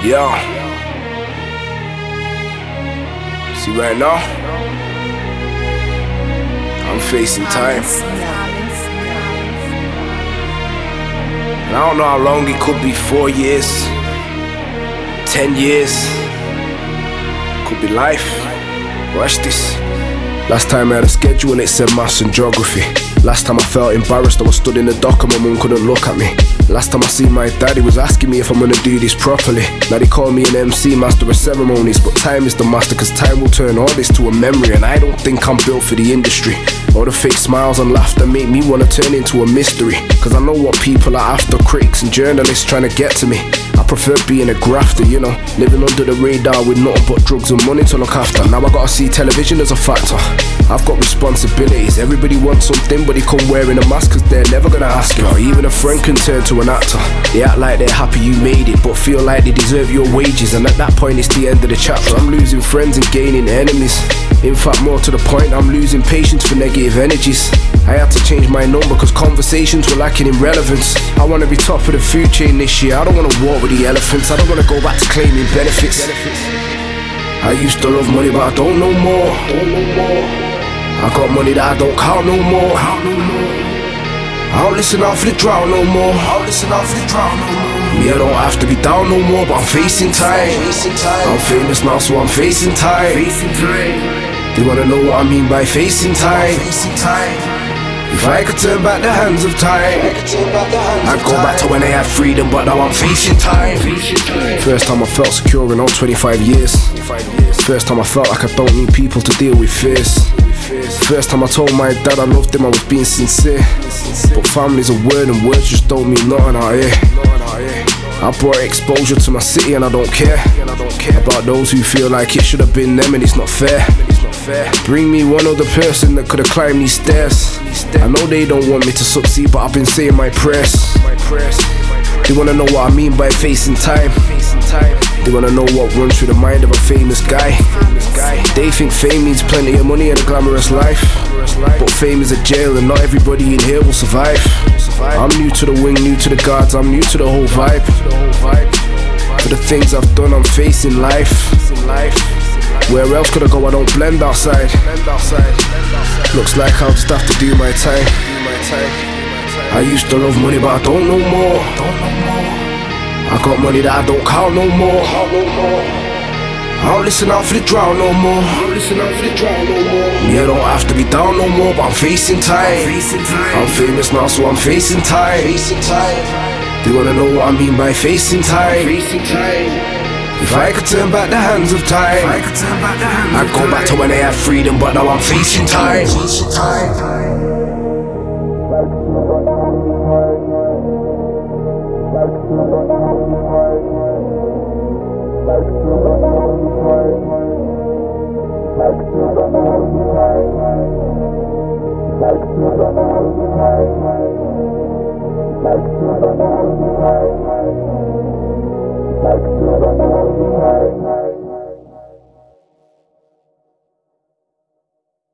Yeah. See, right now, I'm facing time. And I don't know how long it could be, 4 years, 10 years, could be life. Watch this. Last time I had a schedule and it said maths and geography. Last time I felt embarrassed, I was stood in the dock and my mum couldn't look at me. Last time I seen my dad, he was asking me if I'm gonna do this properly. Now they call me an MC, master of ceremonies, but time is the master, cause time will turn all this to a memory. And I don't think I'm built for the industry. All the fake smiles and laughter make me wanna turn into a mystery, cause I know what people are after, critics and journalists trying to get to me. I prefer being a grafter, you know, living under the radar with nothing but drugs and money to look after. Now I gotta see television as a factor. I've got responsibilities. Everybody wants something, but they come wearing a mask cause they're never gonna ask you. Or even a friend can turn to an actor. They act like they're happy you made it, but feel like they deserve your wages. And at that point it's the end of the chapter. I'm losing friends and gaining enemies. In fact, more to the point, I'm losing patience for negative energies. I had to change my number cause conversations were lacking in relevance. I wanna be top of the food chain this year. I don't wanna walk with the elephants. I don't wanna go back to claiming benefits. I used to love money but I don't know more. I got money that I don't count no more. I don't listen out for the drought no more. Me, I don't have to be down no more, but I'm facing time. I'm famous now, so I'm facing time. You wanna know what I mean by facing time? If I could turn back the hands of time, I'd go back to when I had freedom, but now I'm facing time. First time I felt secure in all 25 years. First time I felt like I don't need people to deal with fears. First time I told my dad I loved him, I was being sincere. But family's a word and words just don't mean nothing out here. I brought exposure to my city and I don't care about those who feel like it should have been them and it's not fair. Bring me one other person that could have climbed these stairs. I know they don't want me to succeed, but I've been saying my prayers. They wanna know what I mean by facing time. They wanna know what runs through the mind of a famous guy. They think fame means plenty of money and a glamorous life, but fame is a jail and not everybody in here will survive. I'm new to the wing, new to the guards, I'm new to the whole vibe. For the things I've done, I'm facing life. Where else could I go? I don't blend outside. Looks like I'll just have to do my time. I used to love money but I don't know more. I got money that I don't count no more. I don't listen out for the drought no more. Me, I don't have to be down no more, but I'm facing time. I'm famous now, so I'm facing time. Do you wanna know what I mean by facing time? If I could turn back the hands of time, I'd go back to when I had freedom, but now I'm facing time. Like